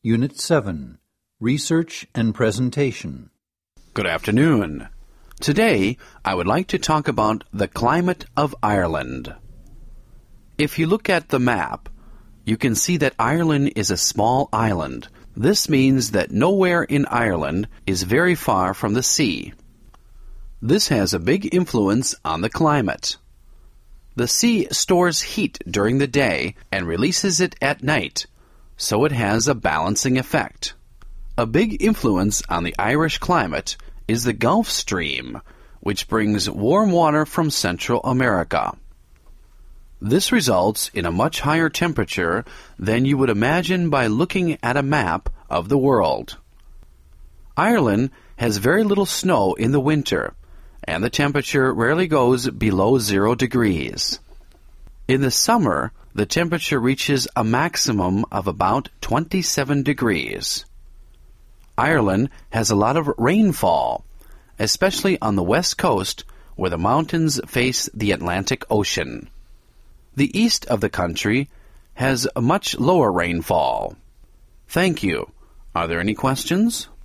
Unit 7, Research and Presentation. Good afternoon. Today, I would like to talk about the climate of Ireland. If you look at the map, you can see that Ireland is a small island. This means that nowhere in Ireland is very far from the sea. This has a big influence on the climate. The sea stores heat during the day and releases it at night, so it has a balancing effect. A big influence on the Irish climate is the Gulf Stream, which brings warm water from Central America. This results in a much higher temperature than you would imagine by looking at a map of the world. Ireland has very little snow in the winter, and the temperature rarely goes below 0 degrees. In the summer, the temperature reaches a maximum of about 27 degrees. Ireland has a lot of rainfall, especially on the west coast where the mountains face the Atlantic Ocean. The east of the country has a much lower rainfall. Thank you. Are there any questions?